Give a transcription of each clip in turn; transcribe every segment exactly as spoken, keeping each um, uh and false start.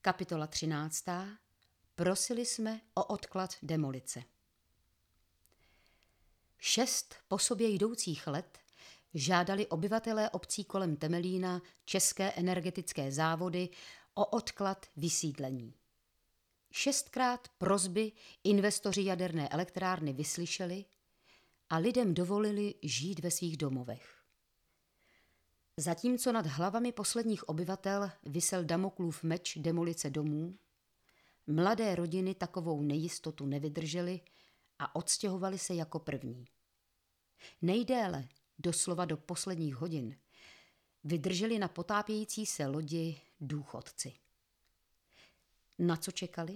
Kapitola třináctá. Prosili jsme o odklad demolice. Šest po sobě jdoucích let žádali obyvatelé obcí kolem Temelína České energetické závody o odklad vysídlení. Šestkrát prosby investoři jaderné elektrárny vyslyšeli a lidem dovolili žít ve svých domovech. Zatímco nad hlavami posledních obyvatel visel Damoklův meč demolice domů, mladé rodiny takovou nejistotu nevydržely a odstěhovaly se jako první. Nejdéle, doslova do posledních hodin, vydrželi na potápějící se lodi důchodci. Na co čekali?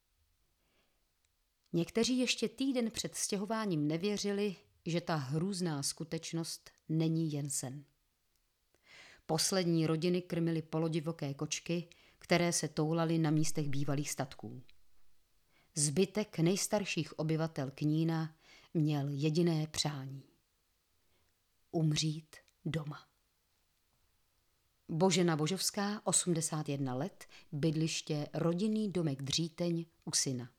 Někteří ještě týden před stěhováním nevěřili, že ta hrůzná skutečnost není jen sen. Poslední rodiny krmily polodivoké kočky, které se toulaly na místech bývalých statků. Zbytek nejstarších obyvatel Knína měl jediné přání. Umřít doma. Božena Božovská, osmdesát jedna let, bydliště rodinný domek Dříteň u syna.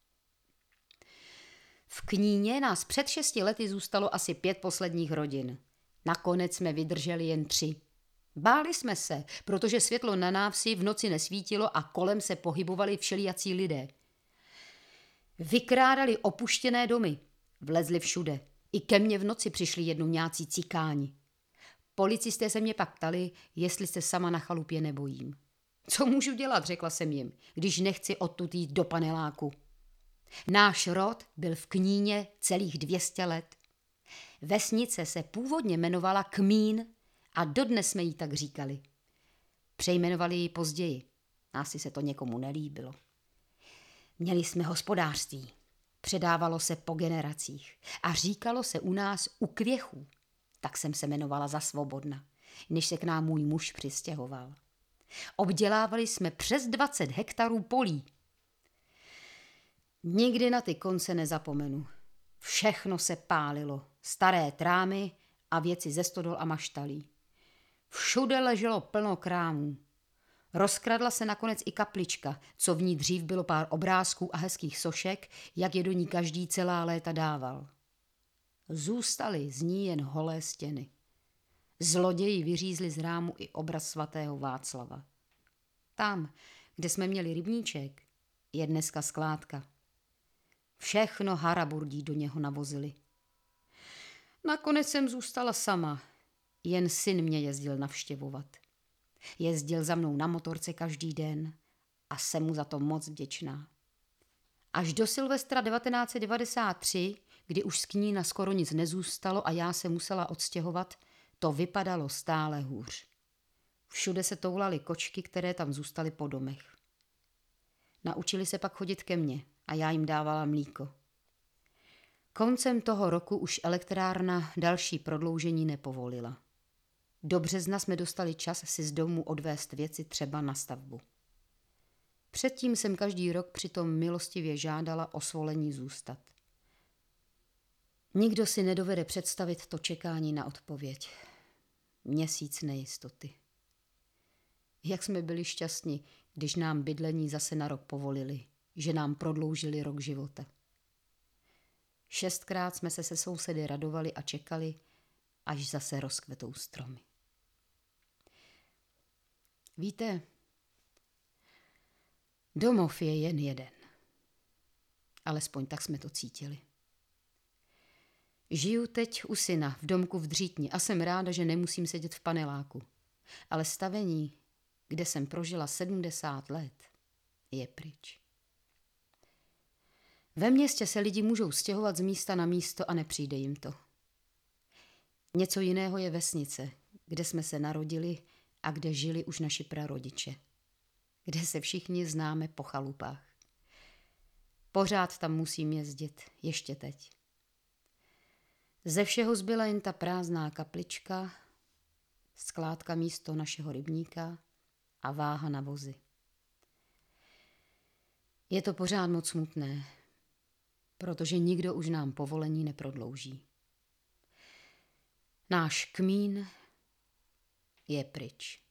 V Kníně nás před šesti lety zůstalo asi pět posledních rodin. Nakonec jsme vydrželi jen tři. Báli jsme se, protože světlo na návsi v noci nesvítilo a kolem se pohybovali všelijací lidé. Vykrádali opuštěné domy, vlezli všude. I ke mně v noci přišli jednou nějací cikáni. Policisté se mě pak ptali, jestli se sama na chalupě nebojím. Co můžu dělat, řekla jsem jim, když nechci odtud jít do paneláku. Náš rod byl v Kníně celých dvě stě let. Vesnice se původně jmenovala Kmín a dodnes jsme jí tak říkali. Přejmenovali ji později. Asi se to někomu nelíbilo. Měli jsme hospodářství. Předávalo se po generacích a říkalo se u nás u Kvěchů. Tak jsem se jmenovala za Svobodna, než se k nám můj muž přistěhoval. Obdělávali jsme přes dvacet hektarů polí. Nikdy na ty konce nezapomenu. Všechno se pálilo, staré trámy a věci ze stodol a maštalí. Všude leželo plno krámů. Rozkradla se nakonec i kaplička, co v ní dřív bylo pár obrázků a hezkých sošek, jak je do ní každý celá léta dával. Zůstaly z ní jen holé stěny. Zloději vyřízli z rámu i obraz svatého Václava. Tam, kde jsme měli rybníček, je dneska skládka. Všechno haraburdí do něho navozili. Nakonec jsem zůstala sama. Jen syn mě jezdil navštěvovat. Jezdil za mnou na motorce každý den a jsem mu za to moc vděčná. Až do Silvestra devatenáct set devadesát tři, kdy už z Knína skoro nic nezůstalo a já se musela odstěhovat, to vypadalo stále hůř. Všude se toulaly kočky, které tam zůstaly po domech. Naučili se pak chodit ke mně a já jim dávala mlíko. Koncem toho roku už elektrárna další prodloužení nepovolila. Do března jsme dostali čas si z domu odvést věci třeba na stavbu. Předtím jsem každý rok přitom milostivě žádala o svolení zůstat. Nikdo si nedovede představit to čekání na odpověď. Měsíc nejistoty. Jak jsme byli šťastní, když nám bydlení zase na rok povolili, že nám prodloužili rok života. Šestkrát jsme se se sousedy radovali a čekali, až zase rozkvetou stromy. Víte, domov je jen jeden. Alespoň tak jsme to cítili. Žiju teď u syna v domku v Dřítni a jsem ráda, že nemusím sedět v paneláku. Ale stavení, kde jsem prožila sedmdesát let, je pryč. Ve městě se lidi můžou stěhovat z místa na místo a nepřijde jim to. Něco jiného je vesnice, kde jsme se narodili a kde žili už naši prarodiče. Kde se všichni známe po chalupách. Pořád tam musím jezdit, ještě teď. Ze všeho zbyla jen ta prázdná kaplička, skládka místo našeho rybníka a váha na vozy. Je to pořád moc smutné, protože nikdo už nám povolení neprodlouží. Náš Kmín je pryč.